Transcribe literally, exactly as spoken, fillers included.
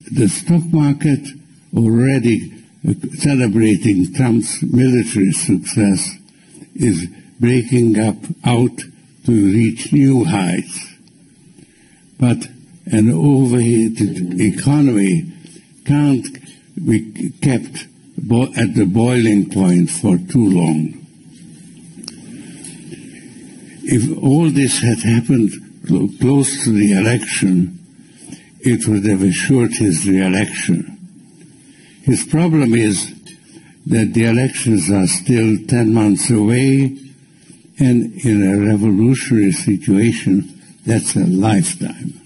the stock market, already celebrating Trump's military success, is breaking up out to reach new heights. But an overheated economy can't be kept at the boiling point for too long. If all this had happened close to the election, it would have assured his re-election. His problem is that the elections are still ten months away, and in a revolutionary situation, that's a lifetime.